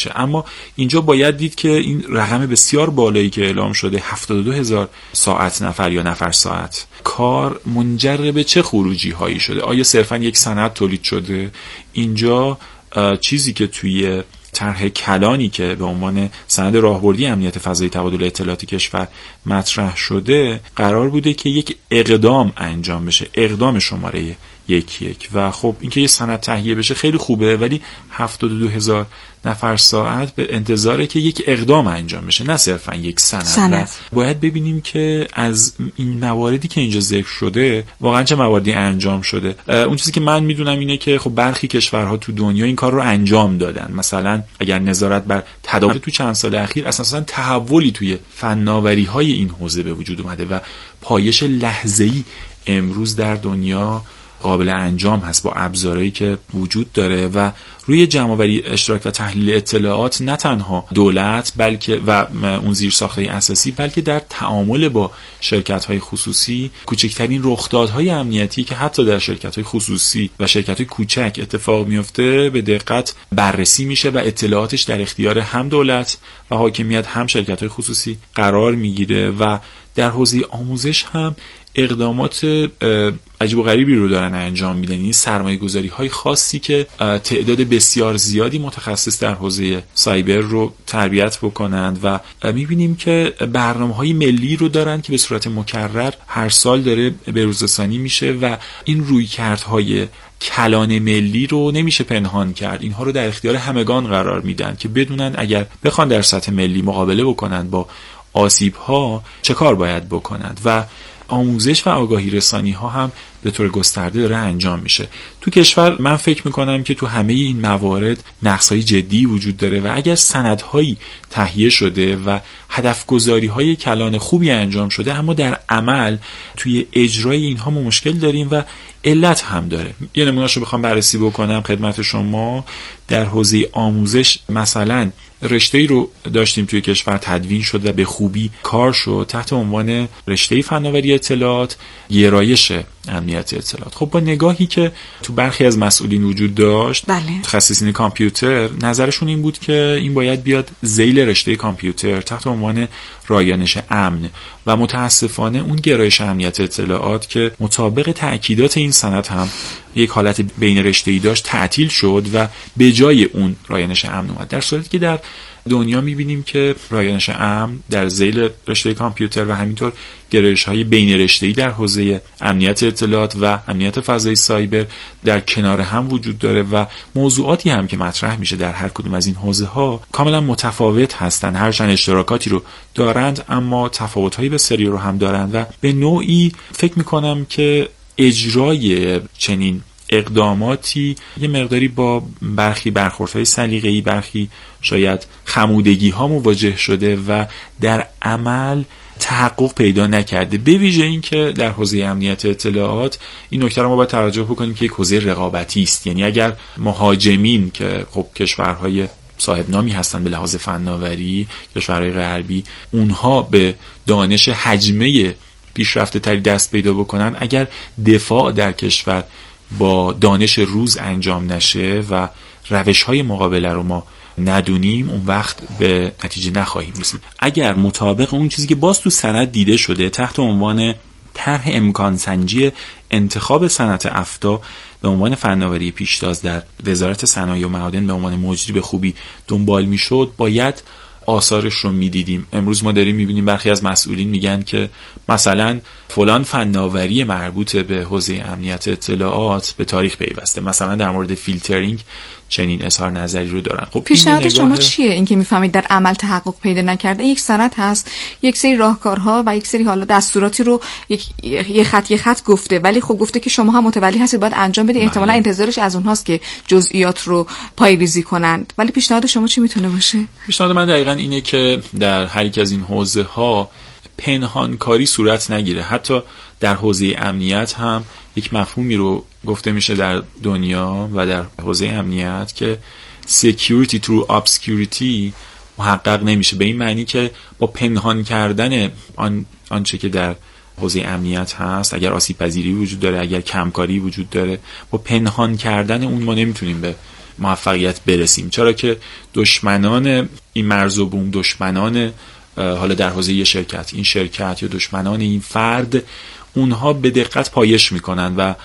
میشه. اما اینجا باید دید که این رقم بسیار بالایی که اعلام شده 72,000 ساعت نفر یا نفر ساعت کار منجر به چه خروجی هایی شده؟ آیا صرفا یک سند تولید شده؟ اینجا چیزی که توی طرح کلانی که به عنوان سند راهبردی امنیت فضایی تبادل اطلاعات کشور مطرح شده قرار بوده که یک اقدام انجام بشه، اقدام شماره 11 و خب اینکه یه سند تهیه بشه خیلی خوبه، ولی 72,000 نفر ساعت به انتظاره که یک اقدام انجام بشه نه صرفا یک سند. باید ببینیم که از این مواردی که اینجا ذکر شده واقعا چه مواردی انجام شده. اون چیزی که من میدونم اینه که خب برخی کشورها تو دنیا این کار رو انجام دادن. مثلا اگر نظارت بر تداول تو چند سال اخیر اساسا تحولی توی فناوری‌های این حوزه به وجود اومده و پایش لحظه‌ای امروز در دنیا قابل انجام هست با ابزارهایی که وجود داره و روی جمع‌آوری اشتراک و تحلیل اطلاعات نه تنها دولت بلکه و اون زیرساخت‌های اساسی بلکه در تعامل با شرکت‌های خصوصی کوچکترین رخدادهای امنیتی که حتی در شرکت‌های خصوصی و شرکت‌های کوچک اتفاق میفته به دقت بررسی میشه و اطلاعاتش در اختیار هم دولت و حاکمیت هم شرکت‌های خصوصی قرار میگیره و در حوزه آموزش هم اقدامات عجیب و غریبی رو دارن انجام میدن. این سرمایه‌گذاری های خاصی که تعداد بسیار زیادی متخصص در حوزه سایبر رو تربیت بکنند و میبینیم که برنامه‌های ملی رو دارن که به صورت مکرر هر سال داره به‌روزرسانی میشه و این رویکردهای کلان ملی رو نمیشه پنهان کرد. اینها رو در اختیار همگان قرار میدن که بدونن اگر بخوان در سطح ملی مقابله بکنن با آسیب‌ها چه کار باید بکنند و آموزش و آگاهی رسانی ها هم به طور گسترده داره انجام میشه. تو کشور من فکر میکنم که تو همه این موارد نقص‌های جدی وجود داره و اگر سندهایی تهیه شده و هدفگذاری‌های کلان خوبی انجام شده اما در عمل توی اجرای اینها ما مشکل داریم و علت هم داره. یه نمونه‌اشو بخوام بررسی بکنم خدمت شما، در حوزه آموزش مثلا رشته‌ای رو داشتیم توی کشور تدوین شد و به خوبی کار شد تحت عنوان رشته فناوری اطلاعات گرایش امنیت اطلاعات. خب با نگاهی که تو برخی از مسئولین وجود داشت متخصصین کامپیوتر نظرشون این بود که این باید بیاد ذیل رشته کامپیوتر تحت عنوان رایانش امن و متاسفانه اون گرایش امنیت اطلاعات که مطابق تأکیدات این سند هم یک حالت بین رشته‌ای داشت تعطیل شد و به جای اون رایانش امن اومد، در صورتی که در دنیا می‌بینیم که رایانش امن در ذیل رشته کامپیوتر و همینطور گرایش‌های بین رشته‌ای در حوزه امنیت اطلاعات و امنیت فضایی سایبر در کنار هم وجود داره و موضوعاتی هم که مطرح میشه در هر کدوم از این حوزه‌ها کاملا متفاوت هستند. هرچند اشتراکاتی رو دارند اما تفاوت‌های بسیاری رو هم دارند و به نوعی فکر می‌کنم که اجرای چنین اقداماتی یه مقداری با برخی برخوردهای سلیقه‌ای، برخی شاید خمودگی‌ها مواجه شده و در عمل تحقق پیدا نکرده. به ویژه این که در حوزه امنیت اطلاعات این نکته رو ما باید توجه بکنیم که یک حوزه رقابتی است. یعنی اگر مهاجمین که خب کشورهای صاحب نامی هستن به لحاظ فناوری، کشورهای غربی، اونها به دانش حجمه پیشرفته تری دست پیدا بکنن، اگر دفاع در کشور با دانش روز انجام نشه و روش‌های مقابله رو ما ندونیم اون وقت به نتیجه نخواهیم رسید. اگر مطابق اون چیزی که باز تو سند دیده شده تحت عنوان طرح امکان سنجی انتخاب صنعت افتا به عنوان فناوری پیشتاز در وزارت صنایع و معادن به عنوان مجری به خوبی دنبال میشد، باید آثارش رو میدیدیم. امروز ما داریم میبینیم برخی از مسئولین میگن که مثلا فلان فناوری مربوط به حوزه امنیت اطلاعات به تاریخ پیوسته، مثلا در مورد فیلترینگ چنین اظهار نظری رو دارن. خب پیشنهاد شما چیه این که میفهمید در عمل تحقق پیدا نکرده؟ یک سند هست، یک سری راهکارها و یک سری حالا دستوراتی رو یه خط گفته، ولی خب گفته که شما هم متولی هستید باید انجام بدید. احتمالاً انتظارش از اونهاست که جزئیات رو پایه‌ریزی کنند، ولی پیشنهاد شما چی میتونه باشه؟ پیشنهاد من دقیقاً اینه که در هر یک از این حوزه‌ها پنهانکاری صورت نگیره. حتی در حوزه امنیت هم یک مفهومی رو گفته میشه در دنیا و در حوزه امنیت که security through obscurity محقق نمیشه، به این معنی که با پنهان کردن آنچه که در حوزه امنیت هست، اگر آسیب پذیری وجود داره، اگر کمکاری وجود داره، با پنهان کردن اون ما نمیتونیم به موفقیت برسیم. چرا که دشمنان این مرز و بوم، دشمنان حالا در حوزه یه شرکت، این شرکت یا دشمنان این فرد، اونها به دقت پایش میکنن و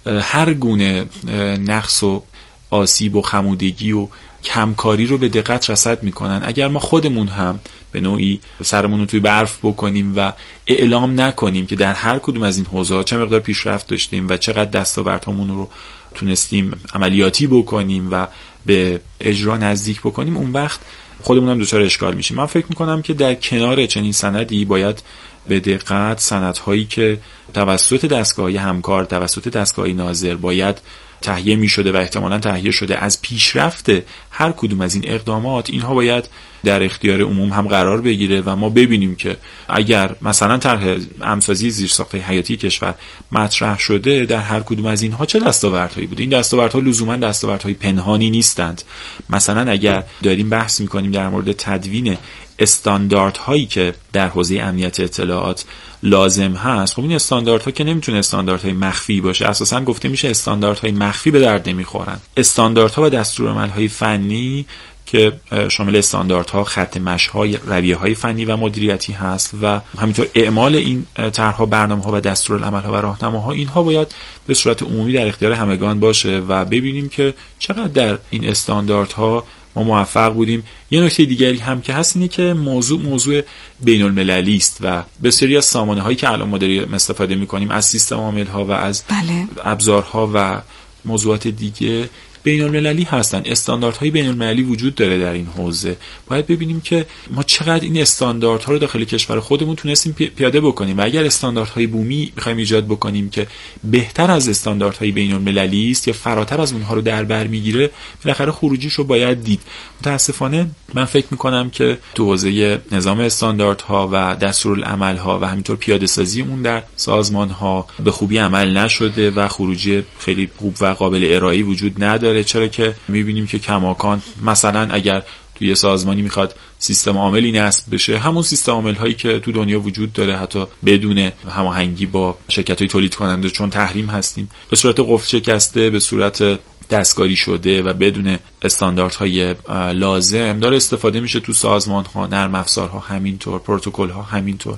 هر گونه نقص و آسیب و خمودگی و کمکاری رو به دقت رصد میکنن. اگر ما خودمون هم به نوعی سرمون رو توی برف بکنیم و اعلام نکنیم که در هر کدوم از این حوزه‌ها چه مقدار پیشرفت داشتیم و چقدر دستاوردهامون رو تونستیم عملیاتی بکنیم و به اجرا نزدیک بکنیم، اون وقت خودمون هم دچار اشکال میشیم. من فکر میکنم که در کنار چنین سندی باید به دقت سندهایی که توسط دستگاه‌های همکار، توسط دستگاه‌های ناظر باید تهیه می‌شده و احتمالاً تهیه شده از پیشرفت هر کدوم از این اقدامات، اینها باید در اختیار عموم هم قرار بگیره و ما ببینیم که اگر مثلا طرح امسازی زیرساخت‌های حیاتی کشور مطرح شده، در هر کدوم از اینها چه دستاوردهایی بوده. این دستاوردها لزوما دستاوردهای پنهانی نیستند. مثلا اگر داریم بحث می‌کنیم در مورد تدوین استانداردهایی که در حوزه امنیت اطلاعات لازم هست، خب این استانداردها که نمیتونه استانداردهای مخفی باشه. اساسا گفته میشه استانداردهای مخفی به درد نمیخورن. استانداردها و دستورالعمل‌های فنی که شامل استانداردها، خط مشی‌های، رویه‌های فنی و مدیریتی هست و همینطور اعمال این طرح‌ها، برنامه‌ها و دستورالعمل‌ها و راهنماها، اینها باید به صورت عمومی در اختیار همگان باشه و ببینیم که چقدر در این استانداردها ما موفق بودیم. یه نکته دیگری هم که هست اینه که موضوع بین المللی است و بسیاری از سامانه هایی که الان ما داریم استفاده می‌کنیم، از سیستم عامل‌ها و از ابزارها و موضوعات دیگه بین المللی هستن. استانداردهای بین المللی وجود داره در این حوزه. باید ببینیم که ما چقدر این استانداردها رو داخل کشور خودمون تونستیم پیاده بکنیم و اگر استانداردهای بومی می‌خوایم ایجاد بکنیم که بهتر از استانداردهای بین المللی است یا فراتر از اونها رو در بر میگیره، بالاخره خروجیش رو باید دید. متأسفانه من فکر می‌کنم که تو حوزه نظام استانداردها و دستورالعمل‌ها و همینطور پیاده‌سازی اون در سازمان‌ها به خوبی عمل نشده و خروجی خیلی خوب و قابل ارائه‌ای وجود نداره. چرا که می‌بینیم که کماکان مثلا اگر توی سازمانی میخواد سیستم عاملی نصب بشه، همون سیستم عامل هایی که تو دنیا وجود داره حتی بدون هماهنگی با شرکت‌های تولید کننده، چون تحریم هستیم، به صورت قفل شکسته، به صورت دستکاری شده و بدون استانداردهای لازم داره استفاده میشه تو سازمان‌ها، نرم افزارها همینطور، پروتکل‌ها همینطور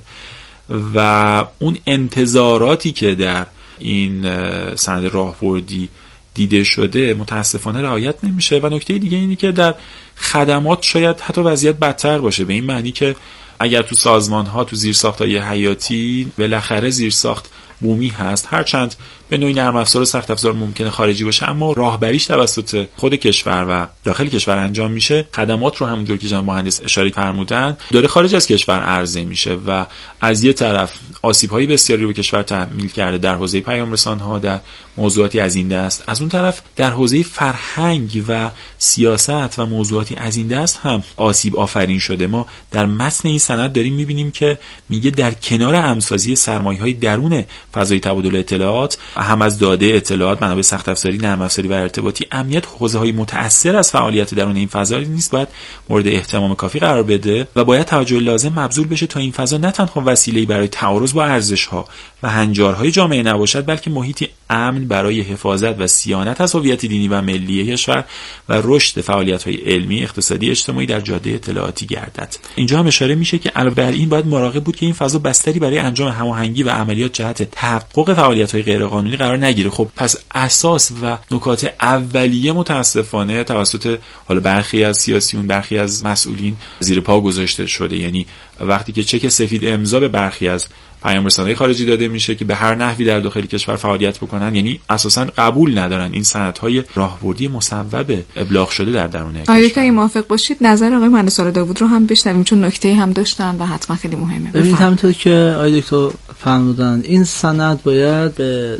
و اون انتظاراتی که در این سند راهبردی دیده شده متاسفانه رعایت نمیشه. و نکته دیگه اینی که در خدمات شاید حتی وضعیت بدتر باشه، به این معنی که اگر تو سازمان‌ها تو زیرساخت‌های حیاتی بالاخره زیرساخت بومی هست، هرچند به نوعی نرم افزار و سخت افزار ممکنه خارجی باشه، اما راهبریش توسط خود کشور و داخل کشور انجام میشه، خدمات رو همونجور که جناب مهندس اشاره فرمودن داره خارج از کشور عرضه میشه و از یه طرف آسیب‌های بسیاری رو به کشور تحمیل کرده در حوزه پیام رسان‌ها، در موضوعاتی از این دست. از اون طرف در حوزه فرهنگ و سیاست و موضوعاتی از این دست هم آسیب آفرین شده. ما در متن این سند داریم می‌بینیم که میگه در کنار همسازی سرمایه‌های درون فضای تبادل اطلاعات، هم از داده اطلاعات، منابع سخت افزاری، نرم افزاری و ارتباطی، امنیت حوزه‌های متأثر از فعالیت درون این فضا نیست باید مورد اهتمام کافی قرار بده و باید توجه لازم مبذول بشه تا این فضا نه تنها وسیله‌ای برای تعارض با ارزش‌ها و هنجارهای جامعه نباشد، بلکه محیطی امن برای حفاظت و صیانت از هویت دینی و ملی کشور و رشد فعالیت‌های علمی، اقتصادی، اجتماعی در جاده اطلاعاتی گردد. اینجا هم اشاره میشه که علاوه بر این باید مراقب بود که این فضا بستری برای انجام هماهنگی و عملیات جهت تحقق فعالیت‌های غیرقانونی قرار نگیره. خب پس اساس و نکات اولیه متاسفانه توسط حالا برخی از سیاسیون، برخی از مسئولین زیر پا گذاشته شده. یعنی وقتی که چک سفید امضا به برخی از پیام رسانه‌های خارجی داده میشه که به هر نحوی در داخل کشور فعالیت بکنن، یعنی اساساً قبول ندارن این سندهای راهبردی مصوب ابلاغ شده در درون کشور. آیا که موافق باشید نظر آقای مهندس داوود رو هم بشنویم، چون نکته هم داشتن و حتما خیلی مهمه. ببینید همونطور که آقای دکتر فرمودن، این سند باید به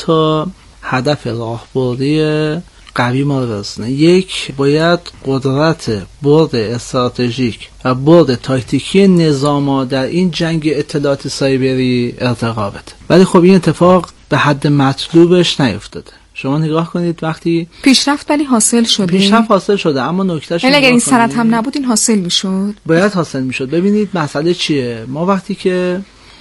2 هدف راهبردی قوی ما برسونه. یک، باید قدرت برد استراتژیک و برد تاکتیکی نظاما در این جنگ اطلاعات سایبری ارتقا بده. ولی خب این اتفاق به حد مطلوبش نیفتاده. شما نگاه کنید وقتی پیشرفت ولی حاصل شده، اما نکتهش اگر این سند هم نبود این حاصل میشد، باید حاصل میشد. ببینید مسئله چیه؟ ما وقتی که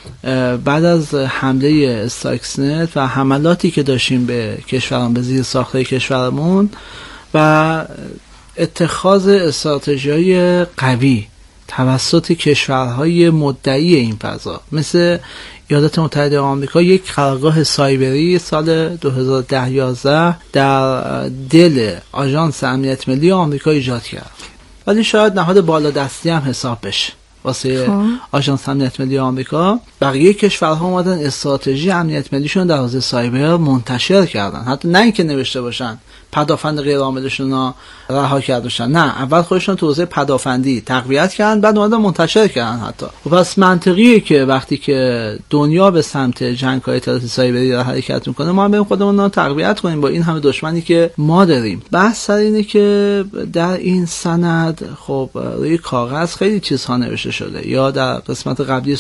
بعد از حمله استاکسنت و حملاتی که داشتیم به کشورمون، به زیر ساختای کشورمون، و اتخاذ استراتژی‌های قوی توسط کشورهای مدعی این فضا مثل ایالات متحده آمریکا یک قرارگاه سایبری سال 2010-11 در دل آژانس امنیت ملی آمریکا ایجاد کرد، ولی شاید نهاد بالادستی هم حساب بشه واسه آژانس امنیت ملی آمریکا. بقیه کشورها اومدن استراتژی امنیت ملیشون در حوزه سایبر منتشر کردن، حتی نه اینکه نوشته باشن پدافند غیر عاملشون رو رها کردن، نه، اول خودشون تو حوزه پدافندی تقویت کردن، بعد اومدن منتشر کردن حتی. پس منطقیه که وقتی که دنیا به سمت جنگ‌های اطلاعاتی سایبری را حرکت میکنه، ما هم بریم خودمون رو تقویت کنیم با این همه دشمنی که ما داریم. بحث سر اینه که در این سند خب روی کاغذ خیلی چیزها نوشته شده، یا در قسمت قبلی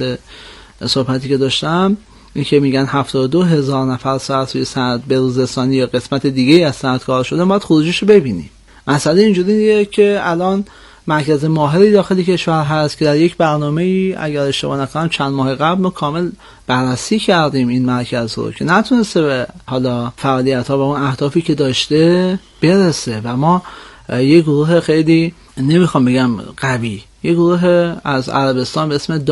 صحبتی که داشتم این که میگن 72,000 نفر ساعت روی سند بروزرسانی یا قسمت دیگه از سند کار شده، باید خروجیشو ببینیم. مسئله اینجوریه که الان مرکز ماهری داخل کشور هست که در یک برنامه‌ای اگر اشتباه نکنم چند ماه قبل ما کامل بررسی کردیم این مرکز رو که نتونسته به حالا فعالیت‌ها و اون اهدافی که داشته برسه و ما یک گروه خیلی نمیخوام بگم قوی، یک گروه از عربستان به اسم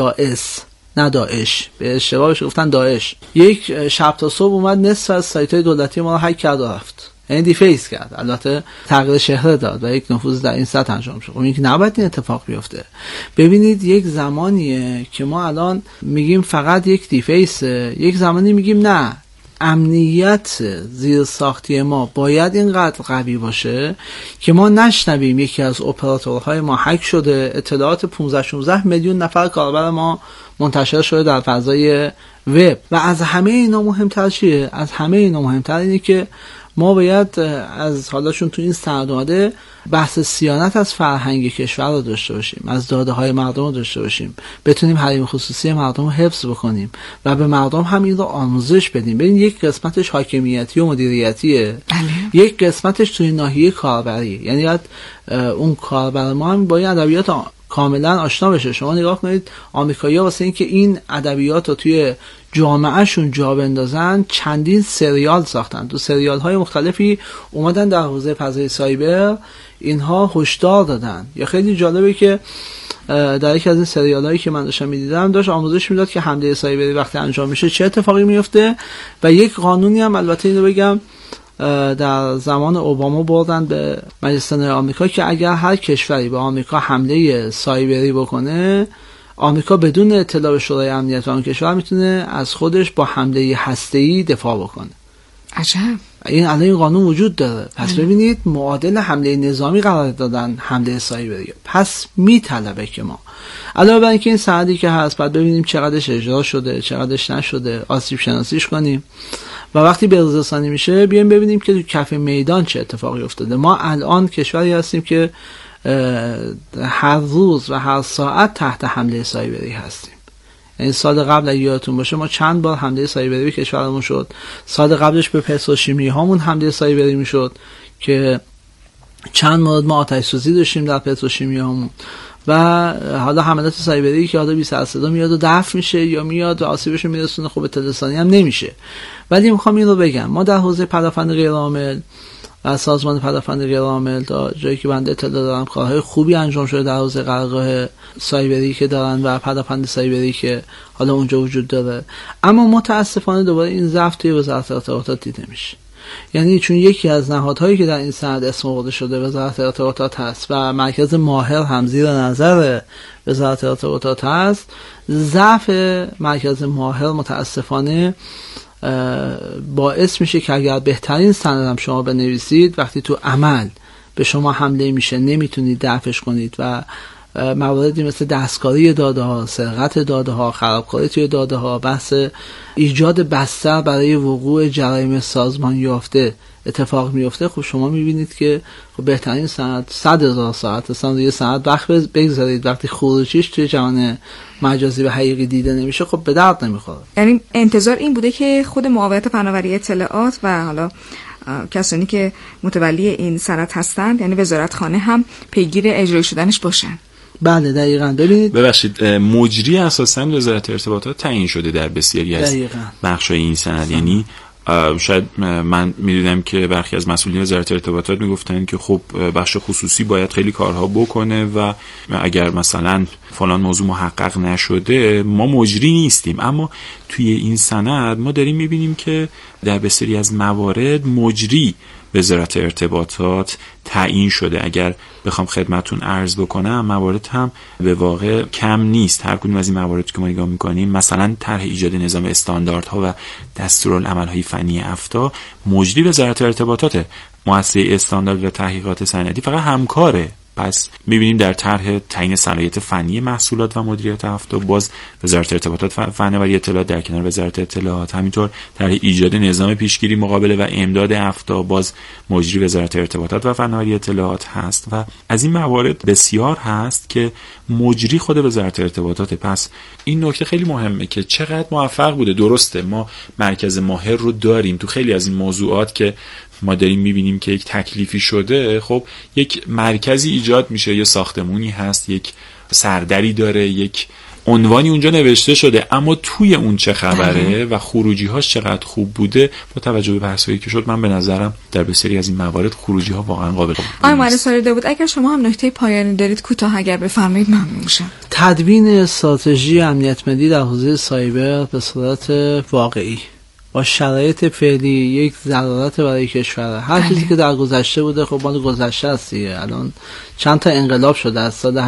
داعش، به اشتباهش گفتن داعش، یک شب تا صبح اومد نصف از سایت‌های دولتی ما رو هک کرد و رفت، یعنی دیفیس کرد، البته تغییر شهر داد و یک نفوذ در این سطح انجام شد. این که نباید این اتفاق بیفته. ببینید یک زمانیه که ما الان میگیم فقط یک دیفیس، یک زمانی میگیم نه، امنیت زیر ساختی ما باید اینقدر قوی باشه که ما نشنویم یکی از اپراتورهای ما هک شده، اطلاعات 15-16 میلیون نفر کاربر ما منتشر شده در فضای وب. و از همه اینا مهمتر چیه؟ از همه اینا مهمتر اینه که ما باید از حالاشون تو این سند اومده بحث صیانت از فرهنگ کشور رو داشته باشیم، از داده های مردم رو داشته باشیم، بتونیم حریم خصوصی مردم رو حفظ بکنیم و به مردم هم این رو آموزش بدیم. ببین یک قسمتش حاکمیتی و مدیریتیه، یک قسمتش توی ناحیه کاربری، یعنی باید اون کاربر ما هم با این ادبیات کاملا آشنا بشه. شما نگاه کنید آمریکایی‌ها واسه این که این ادبیات رو توی جامعهشون جا بندازن چندین سریال ساختن، تو سریال‌های مختلفی اومدن در حوزه فضای سایبر اینها هشدار دادن. یا خیلی جالبه که در یکی از این سریال‌هایی که من داشتم می‌دیدم داشت آموزش میداد که حمله سایبری وقتی انجام میشه چه اتفاقی میفته و یک قانونی هم البته اینو بگم در زمان اوباما بردن به مجلس سنای آمریکا که اگر هر کشوری به آمریکا حمله سایبری بکنه، آمریکا بدون اطلاع به شورای امنیت آن کشور میتونه از خودش با حمله هسته‌ای دفاع بکنه. عجب. این الان این قانون وجود داره. پس ببینید معادل حمله نظامی قرار دادن حمله سایبری. پس میطلبه که ما علاوه بر اینکه این سندی که هست بعد ببینیم چقدرش اجرا شده، چقدرش نشده، آسیب شناسیش کنیم و وقتی بروزرسانی میشه بیایم ببینیم که تو کف میدان چه اتفاقی افتاده. ما الان کشوری هستیم که هر روز و هر ساعت تحت حمله سایبری هستیم. این سال قبل اگه یادتون باشه ما چند بار حمله سایبری به کشورمون شد. سال قبلش به پتروشیمی هامون حمله سایبری میشد که چند مورد ما آتش سوزی داشتیم در پتروشیمی هامون و حالا حملات سایبری که حالا بی سر صدا میاد و دفع میشه یا میاد و آسیبش رو میرسونه، خب اطلاع رسانی هم نمیشه. ولی میخوام این رو بگم ما در حوزه پدافند غیر عامل و سازمان پدافند غیر عامل تا جایی که بنده اطلاع دارم کارهای خوبی انجام شده در حوزه قرارگاه سایبری که دارن و پدافند سایبری که حالا اونجا وجود داره، اما متاسفانه دوباره این ضعف توی وزارت ارتباطات دیده میشه. یعنی چون یکی از نهادهایی که در این سند اسم برده شده وزارت ارتباطات هست و مرکز ماهر هم زیر نظر وزارت ارتباطات هست، ضعف مرکز ماهر متاسفانه باعث میشه که اگر بهترین سند هم شما بنویسید وقتی تو عمل به شما حمله میشه نمیتونید دفعش کنید و مواردی مثل دستکاری داده ها، سرقت داده ها، خرابکاری توی داده ها، بحث ایجاد بستر برای وقوع جرایم سازمان یافته اتفاق میفته. خب شما میبینید که خب بهترین سند 100,000 ساعت اصلا روی سند وقت بگذارید وقتی خروجیش توی جهان مجازی و حقیقی دیده نمیشه خب به درد نمیخوره. یعنی انتظار این بوده که خود معاونت فناوری اطلاعات و حالا کسانی که متولی این سند هستند یعنی وزارتخانه هم پیگیر اجرای شدنش باشن. بله دقیقاً. ببینید ببخشید مجری اساساً وزارت ارتباطات تعیین شده در بسیاری از بخش‌های این سند. یعنی شاید من میدیدم که برخی از مسئولین وزارت ارتباطات میگفتن که خب بخش خصوصی باید خیلی کارها بکنه و اگر مثلا فلان موضوع محقق نشده ما مجری نیستیم. اما توی این سند ما داریم میبینیم که در بسیاری از موارد مجری وزارت ارتباطات تعیین شده. اگر بخوام خدمتون عرض بکنم موارد هم به واقع کم نیست. هر کدوم از این موارد که ما نگاه میکنیم، مثلا طرح ایجاد نظام استانداردها و دستورالعمل‌های فنی افتا، مجری وزارت ارتباطات. مؤسسه استاندارد و تحقیقات صنعتی فقط همکاره. پس میبینیم در طرح تعیین صلاحیت فنی محصولات و مدیریت افتا باز وزارت ارتباطات فناوری اطلاعات در کنار وزارت اطلاعات، همینطور طرح ایجاد نظام پیشگیری مقابله و امداد افتا باز مجری وزارت ارتباطات و فناوری اطلاعات هست و از این موارد بسیار هست که مجری خود وزارت ارتباطات. پس این نکته خیلی مهمه که چقدر موفق بوده. درسته ما مرکز ماهر رو داریم تو خیلی از این موضوعات که ما داریم میبینیم که یک تکلیفی شده، خب یک مرکزی ایجاد میشه، یه ساختمونی هست، یک سردری داره، یک عنوانی اونجا نوشته شده، اما توی اون چه خبره و خروجی هاش چقدر خوب بوده با توجه به بحثایی که شد، من به نظرم در بسیاری از این موارد خروجی ها واقعا قابل قبول نیست. آقای مهندس داوود، اگر شما هم نکته پایانی دارید کوتاه اگر بفرمایید ممنون میشم. تدوین استراتژی امنیت ملی در حوزه سایبر به صورت واقعی با شرایط فعلی یک ضرورت برای کشور. هر چیزی که در گذشته بوده خب مال گذشته است دیگه. الان چند تا انقلاب شده از سال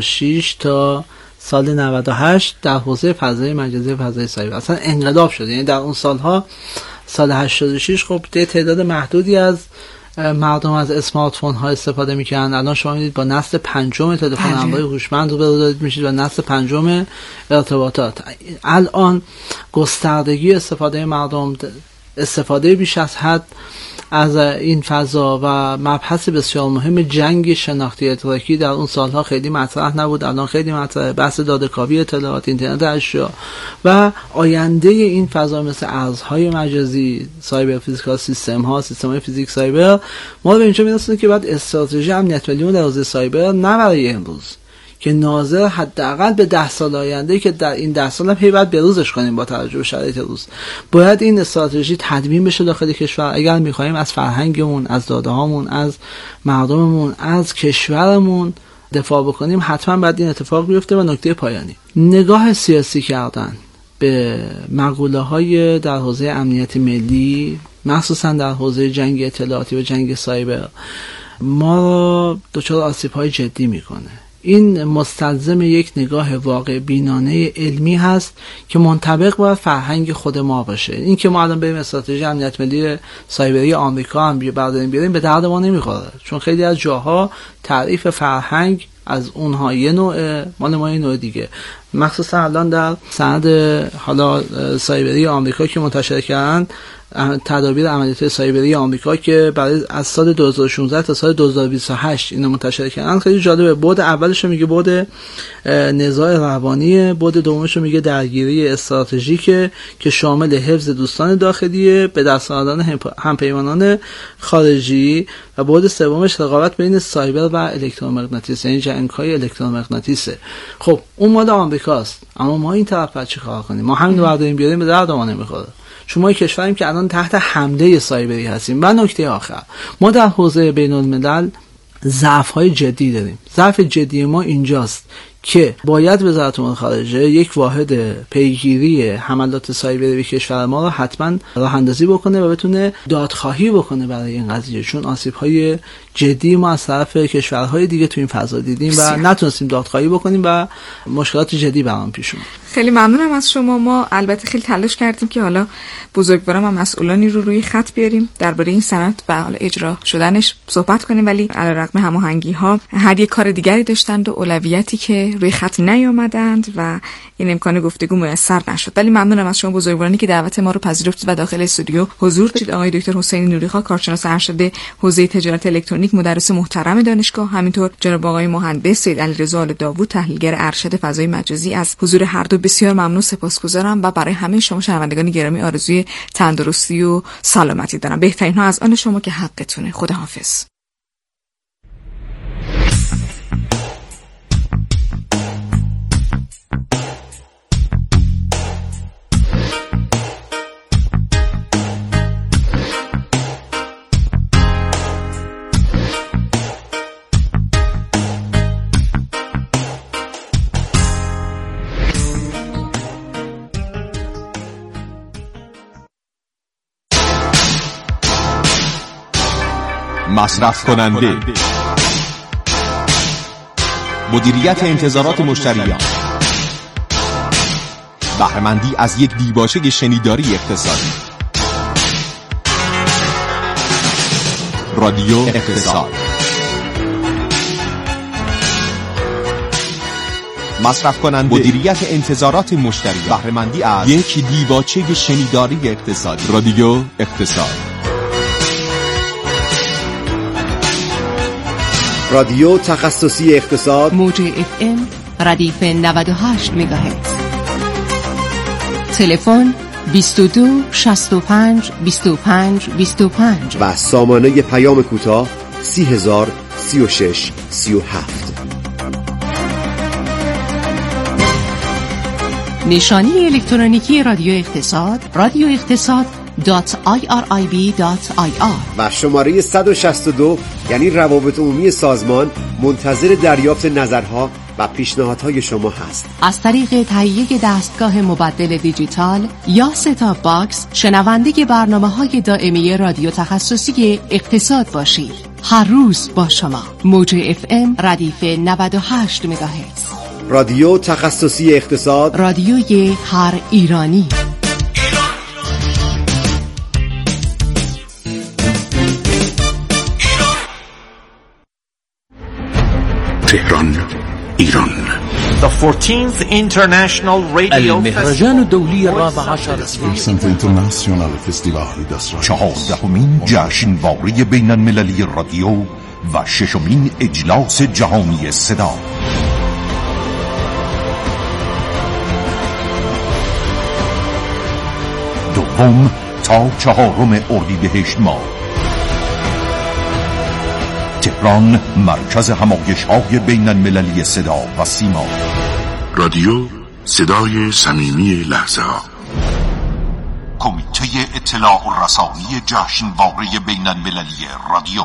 86 تا سال 98 در حوزه فضای مجازی و فضای سایبر اصلا انقلاب شده. یعنی در اون سالها سال 86 خب تعداد محدودی از مردم از اسمارت فون ها استفاده میکنن. الان شما میدید با نسل پنجم تلفن همراه هوشمند رو دارید میشید و نسل پنجم ارتباطات. الان گستردگی استفاده مردم، استفاده بیش از حد از این فضا و مبحث بسیار مهم جنگ شناختی ادراکی در اون سالها خیلی مطرح نبود، الان خیلی مطرحه. بحث داده‌کاوی اطلاعات، اینترنت اشیا و آینده این فضا مثل ارزهای مجازی، سایبر فیزیکال سیستم ها، سیستم های فیزیک سایبر، ما به اینجا میرسیم که بعد استراتژی امنیت ملی در حوزه سایبر نه برای امروز که ناظر حداقل به 10 سال آینده که در این 10 سال هم هی باید بروزش کنیم با توجه به شرایط روز، باید این استراتژی تدوین بشه داخل کشور اگر می‌خوایم از فرهنگمون، از داده‌هامون، از مردممون، از کشورمون دفاع بکنیم. حتما باید این اتفاق بیفته. و نکته پایانی، نگاه سیاسی کردن به مقوله‌های در حوزه امنیت ملی، مخصوصا در حوزه جنگ اطلاعاتی و جنگ سایبر، ما را دچار آسیب‌های جدی میکنه. این مستلزم یک نگاه واقع بینانه علمی هست که منطبق با فرهنگ خود ما باشه. این که ما الان بریم استراتژی امنیت ملی سایبری آمریکا هم بیاریم به درد ما نمیخوره، چون خیلی از جاها تعریف فرهنگ از اونها یه نوع، مال ما یه نوع دیگه. مخصوصا الان در سند حالا سایبری آمریکا که منتشر کردن، تدابیر عملیات سایبری آمریکا که برای از سال 2016 تا سال 2028 اینو منتشر کردن، خیلی جالبه. بعد اولش رو میگه بعد نزاع روانی، بعد دومش رو میگه درگیری استراتژیکه که شامل حفظ دوستان داخلی به دست آوردن همپیمانان خارجی، و بعد سومش رقابت بین سایبر و الکترومغناطیس، یعنی جنگ‌های الکترومغناطیسه. خب اون مال آمریکاست، اما ما این طرف باید چیکار کنیم؟ ما همین رو برداریم بیاریم به درد ما نمیخوره، چون ما کشوریم که الان تحت حمله سایبری هستیم. و نکته آخر، ما در حوزه بین الملل ضعف‌های جدی داریم. ضعف جدی ما اینجاست که باید وزارت امور خارجه یک واحد پیگیری حملات سایبری به کشور ما رو حتما راه اندازی بکنه و بتونه دادخواهی بکنه برای این قضیه، چون آسیب‌های جدی ما از طرف کشورهای دیگه تو این فضا دیدیم و نتونستیم دادخواهی بکنیم و مشکلات جدی برام پیش اومد. خیلی ممنونم از شما. ما البته خیلی تلاش کردیم که حالا بزرگواران و مسئولانی رو روی خط بیاریم درباره این سند و حالا اجرا شدنش صحبت کنیم، ولی علیرغم هماهنگی‌ها هر یک کار دیگری داشتند و اولویتی که روی خط نیامدند و این امکان گفتگو میسر نشد. ولی ممنونم از شما بزرگوارانی که دعوت ما رو پذیرفتید و داخل استودیو حضور داشتید. آقای دکتر حسینی نوریخا، کارشناس ارشد حوزه تجارت الکترونیک، مدرس محترم دانشگاه، همینطور جناب آقای مهندس سید علیرضا آل داوود، تحلیلگر ارشد فضای مجازی. از حضور هر دو بسیار ممنون، سپاسگزارم و برای همه شما شنوندگان گرامی آرزوی تندرستی و سلامتی دارم. بهترین ها از آن شما که حقتونه. خداحافظ. مصرف کننده، مدیریت انتظارات مشتریان، بهره‌مندی از یک دیباچه شنیداری اقتصادی. رادیو اقتصاد. مصرف کننده، مدیریت انتظارات مشتریان، بهره‌مندی از یک دیباچه شنیداری اقتصادی. رادیو اقتصاد. رادیو تخصصی اقتصاد، موج FM ردیف 98 مگاهرتز. تلفن 22 65 25 25 و سامانه پیام کوتاه 30000 36 37. نشانی الکترونیکی رادیو اقتصاد radioiqtasad.irib.ir و شماره 162 یعنی روابط عمومی سازمان منتظر دریافت نظرها و پیشنهادهای شما هست. از طریق تهیه دستگاه مبدل دیجیتال یا ستاپ باکس شنونده برنامه‌های دائمی رادیو تخصصی اقتصاد باشید. هر روز با شما. موج FM ردیف 98 مگاهرتز. رادیو تخصصی اقتصاد، رادیوی هر ایرانی. تهران، ایران. المهرجان الدولي 14 14مین جشنواره بین المللی رادیو و 6مین اجلاس جهانی صدا. دوم تا 4 اردیبهشت ماه. تهران، مرکز همایش‌های بین المللی صدا و سیما. رادیو صدای صمیمی لحظه ها. کمیته اطلاع و رسانی جشنواره بین المللی رادیو.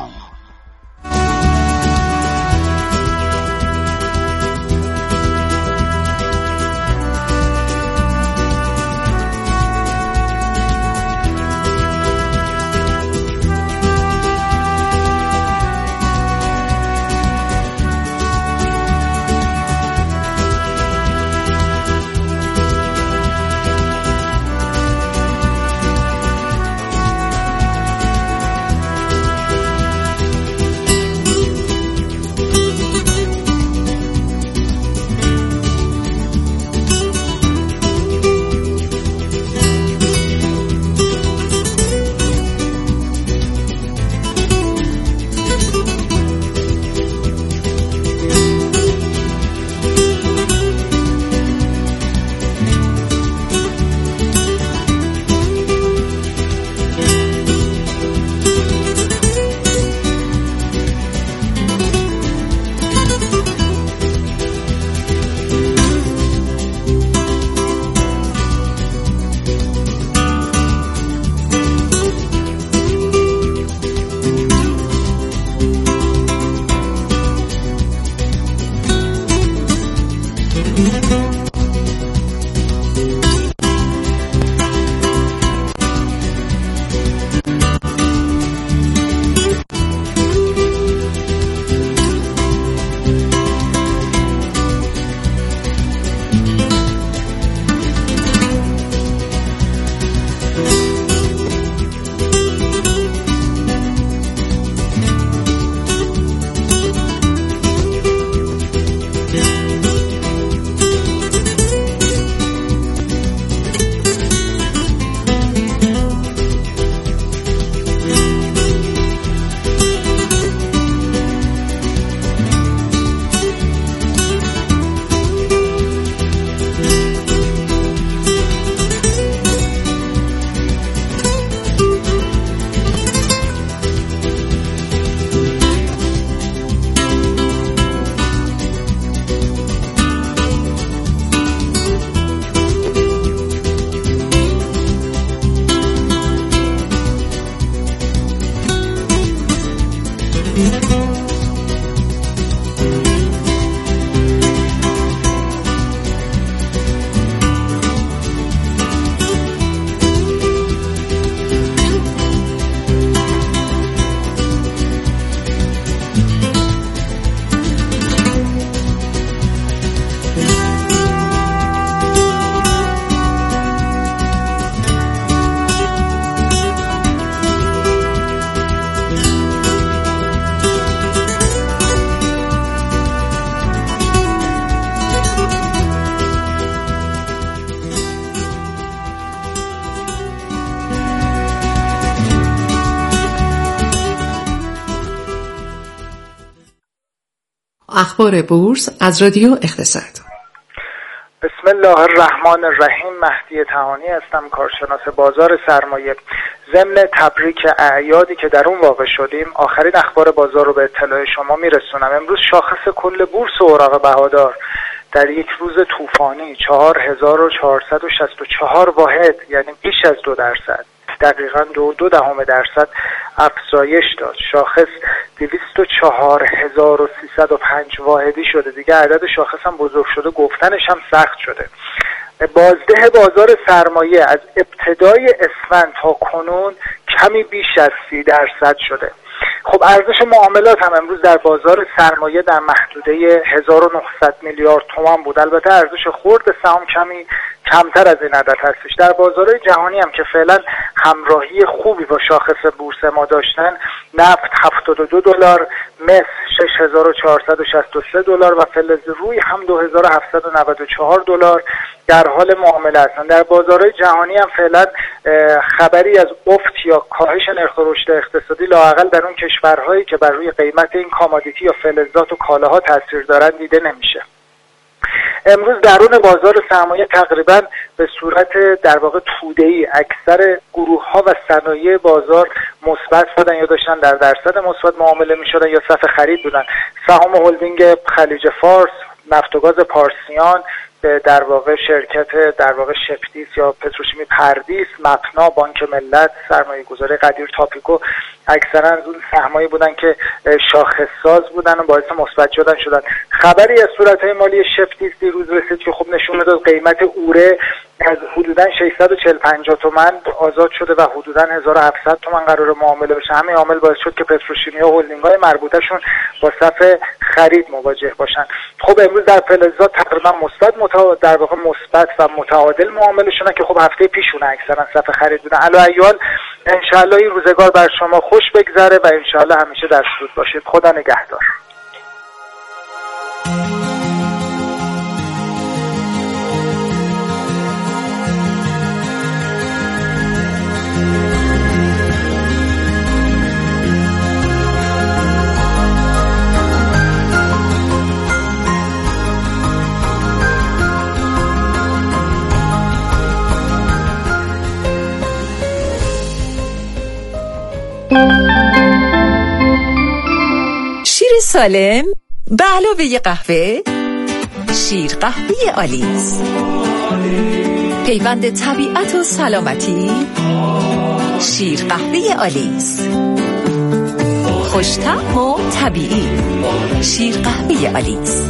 اخبار بورس از رادیو اقتصاد. بسم الله الرحمن الرحیم. مهدی طحانی هستم، کارشناس بازار سرمایه. ضمن تبریک اعیادی که در اون واقع شدیم، آخرین اخبار بازار رو به اطلاع شما میرسونم. امروز شاخص کل بورس و اوراق بهادار در یک روز طوفانی 4464 واحد، یعنی بیش از 2%، دقیقاً 2.2% افزایش داد. شاخص 204305 واحدی شده. دیگه عدد شاخص هم بزرگ شده، گفتنش هم سخت شده. بازده بازار سرمایه از ابتدای اسفند تا کنون کمی بیش از 30% شده. خب ارزش معاملات هم امروز در بازار سرمایه در محدوده 1900 میلیارد تومان بود. البته ارزش خرد سهام کمی کمتر از این عدد هستش. در بازارهای جهانی هم که فعلا همراهی خوبی با شاخص بورس ما داشتن، نفت $72، مس $6463 و فلز روی هم $2794 در حال معامله هستند. در بازارهای جهانی هم فعلا خبری از افت یا کاهش نرخ رشد اقتصادی لااقل در اون کشورهایی که بر روی قیمت این کامادیتی یا فلزات و کالاها تاثیر دارن دیده نمیشه. امروز درون بازار سرمایه تقریبا به صورت در واقع توده‌ای اکثر گروه‌ها و صنایع بازار مثبت بودن یا داشتن در درصد مثبت معامله می‌شدن یا صف خرید بودن. سهام هلدینگ خلیج فارس، نفت و گاز پارسیان، در واقع شرکت در واقع شپتیس یا پتروشیمی پردیس، مپنا، بانک ملت، سرمایه‌گذاری قدیر، تاپیکو اکثرا از اون سهمایی بودن که شاخص ساز بودن و باعث مثبت شدن. خبری از صورت‌های مالی شپتیس دیروز رسید که خب نشون میداد قیمت اوره از حدوداً 640-50 تومان آزاد شده و حدوداً 1700 تومان قرار معامله بشه. همین عامل باعث شد که پتروشیمی‌ها و هلدینگ‌های مربوطه‌شون با صف خرید مواجه باشن. خب امروز در فلزات تقریبا در واقع مثبت و متعادل معامله شدن که خب هفته پیشونه اکثرا صف خرید بودن. علی‌ایال انشالله این روزگار بر شما خوش بگذره و انشالله همیشه در سود باشید. خدا نگهدار. شیر سالم به علاوه قهوه، شیر قهوه آلیس، پیوند طبیعت و سلامتی، شیر قهوه آلیس، خوش‌طعم و طبیعی، شیر قهوه آلیس.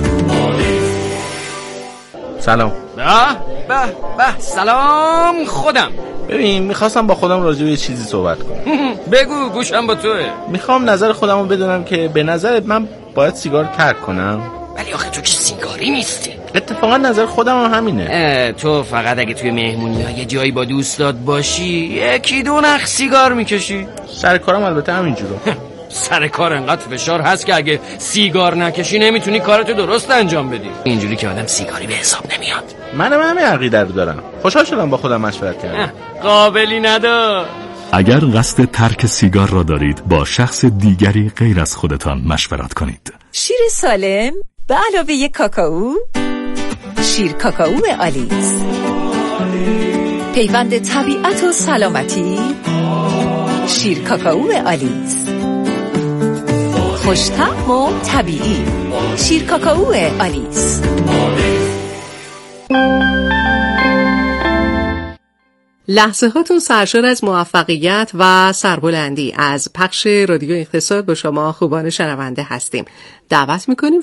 سلام. به سلام. خودم ببین میخواستم با خودم راجع به یه چیزی صحبت کنم. بگو، گوشم با توه. میخوام نظر خودم رو بدونم که به نظرت من باید سیگار ترک کنم؟ ولی آخه تو که سیگاری نیستی. اتفاقا نظر خودم هم همینه. تو فقط اگه توی مهمونی ها یه جایی با دوستات باشی 1-2 نخ سیگار میکشی. سر کارم البته همینجوره. سر کار انقدر فشار هست که اگه سیگار نکشی نمیتونی کارتو درست انجام بدی. اینجوری که آدم سیگاری به حساب نمیاد. منم همین عقیده رو دارم. خوشحال شدم با خودم مشورت کردم. قابلی ندار. اگر قصد ترک سیگار را دارید با شخص دیگری غیر از خودتان مشورت کنید. شیر سالم به علاوه کاکائو، شیر کاکائو آلیس، پیوند طبیعت و سلامتی، شیر کاکائو آلیس، خوش‌طعم و طبیعی، شیر کاکائو آلیس. لحظه هاتون سرشار از موفقیت و سربلندی. از پخش رادیو اقتصاد با شما خوبان شنونده هستیم. دعوت میکنیم